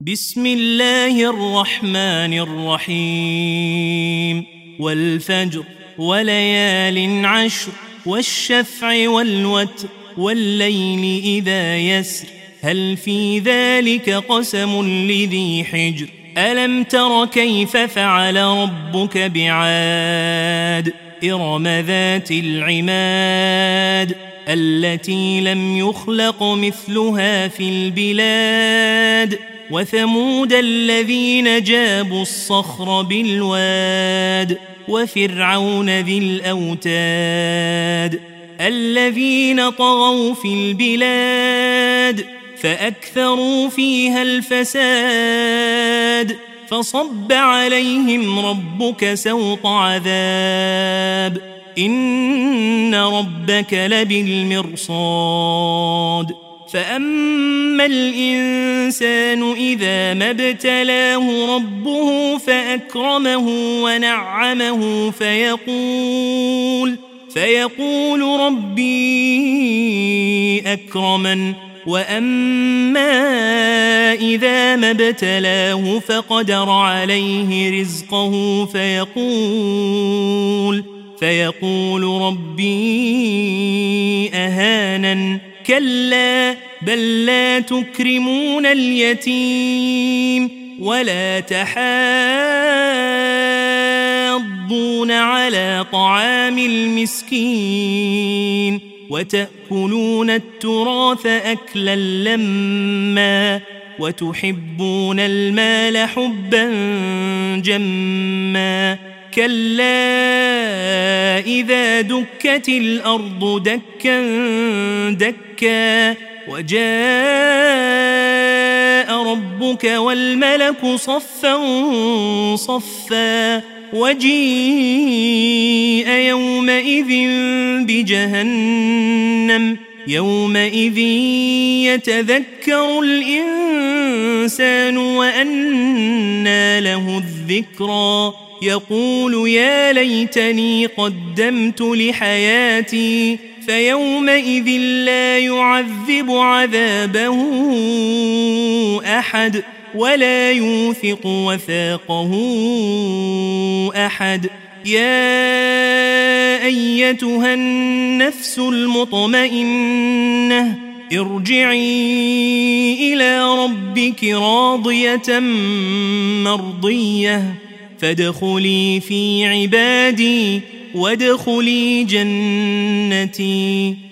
بسم الله الرحمن الرحيم والفجر وليال عشر والشفع والوتر والليل إذا يسر هل في ذلك قسم لذي حجر ألم تر كيف فعل ربك بعاد إرم ذات العماد التي لم يخلق مثلها في البلاد وثمود الذين جابوا الصخر بالواد وفرعون ذي الأوتاد الذين طغوا في البلاد فأكثروا فيها الفساد فصب عليهم ربك سوط عذاب إن ربك لبالمرصاد فأما الإنسان إذا ما ابتلاه ربه فأكرمه ونعمه فيقول ربي أكرمن وأما إذا ما ابتلاه فقدر عليه رزقه فيقول ربي أهانن كلا بل لا تكرمون اليتيم ولا تحاضون على طعام المسكين وتأكلون التراث أكلا لما وتحبون المال حبا جما كلا إذا دكت الأرض دكا دكا وجاء ربك والملك صفا صفا وجيء يومئذ بجهنم يومئذ يتذكر الإنسان وأنى له الذكرى يقول يا ليتني قدمت لحياتي فيومئذ لا يعذب عذابه أحد ولا يوثق وثاقه أحد يا أيتها النفس المطمئنة ارجعي إلى ربك راضية مرضية فادخلي في عبادي وادخلي جنتي